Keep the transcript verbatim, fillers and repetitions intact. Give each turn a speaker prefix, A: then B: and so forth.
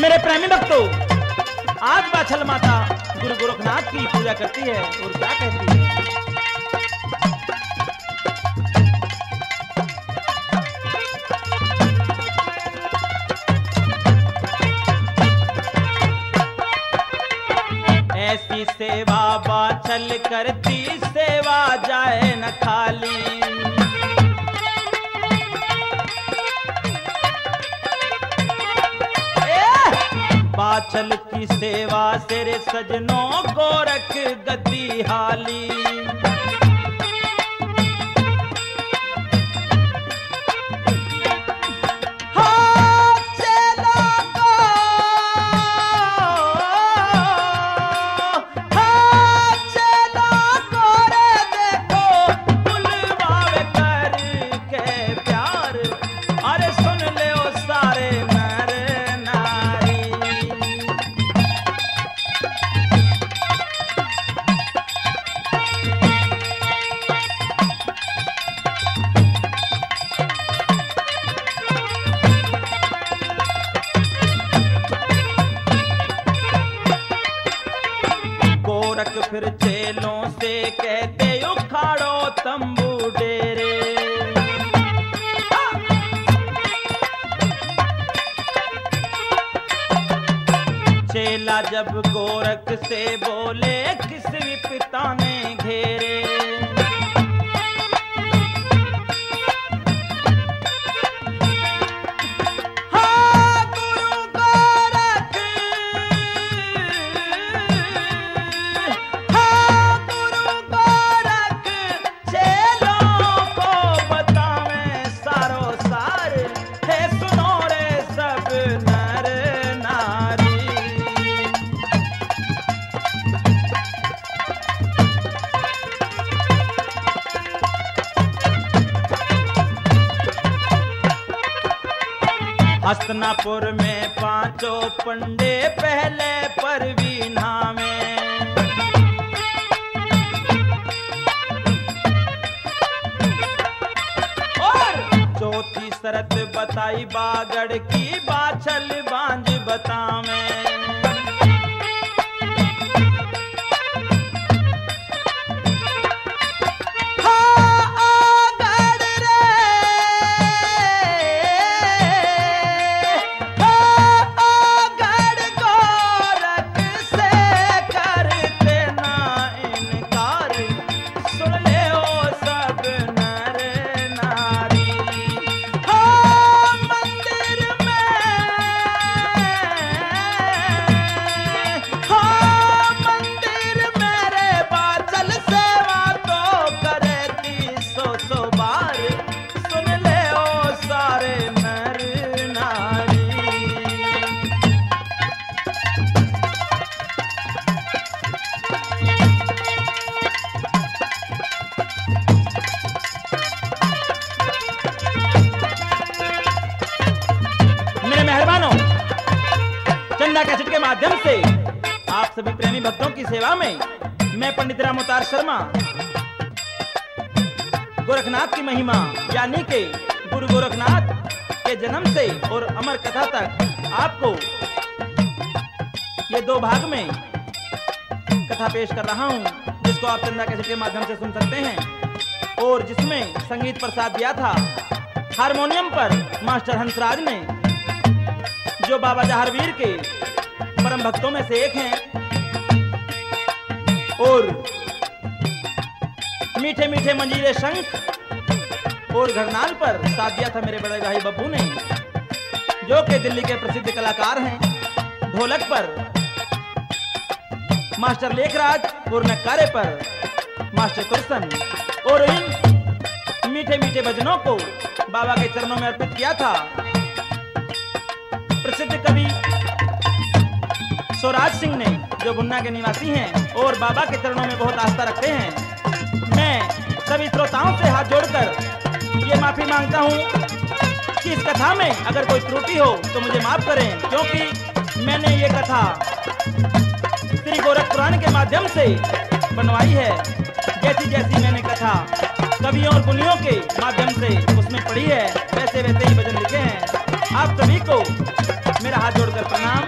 A: मेरे प्रेमी भक्तों, आज बाछल माता गुरु गोरखनाथ की पूजा करती है और क्या कहती है। ऐसी सेवा बाछल करती, सेवा जाए न खाली। बाछल की सेवा से रे सजनों गोरख गद्दी हाली। फिर चेलों से कहते उखाड़ो तंबू डेरे। चेला जब गोरख से बोले, किस विपता ने घेरे। हस्तिनापुर में पांचों पंडे पहले परवीना में। और चौथी शरत बताई बागड़ की, बाछल बांझ बता में। कैसेट के माध्यम से आप सभी प्रेमी भक्तों की सेवा में मैं पंडित राम अवतार शर्मा गोरखनाथ की महिमा यानी के गुरु गोरखनाथ के जन्म से और अमर कथा तक आपको ये दो भाग में कथा पेश कर रहा हूं, जिसको आप चंदा कैसेट के माध्यम से सुन सकते हैं। और जिसमें संगीत प्रसाद दिया था हारमोनियम पर मास्टर हंसराज ने, जो बाबा जहारवीर के परम भक्तों में से एक हैं। और मीठे मीठे मंजीरे शंख और घरनाल पर साथ दिया था मेरे बड़े भाई बब्बू ने, जो कि दिल्ली के प्रसिद्ध कलाकार हैं। ढोलक पर मास्टर लेखराज और नक्कारे पर मास्टर कुरसन। और इन मीठे मीठे भजनों को बाबा के चरणों में अर्पित किया था प्रसिद्ध कवि स्वराज सिंह ने, जो बुन्ना के निवासी हैं और बाबा के चरणों में बहुत आस्था रखते हैं। मैं सभी श्रोताओं से हाथ जोड़कर ये माफी मांगता हूं कि इस कथा में अगर कोई त्रुटि हो तो मुझे माफ करें, क्योंकि मैंने ये कथा श्री गोरख पुराण के माध्यम से बनवाई है। जैसी जैसी मैंने कथा कवियों और गुनियों के माध्यम से उसमें पढ़ी है, वैसे वैसे ही भजन लिखे हैं। आप सभी को मेरा हाथ जोड़कर प्रणाम।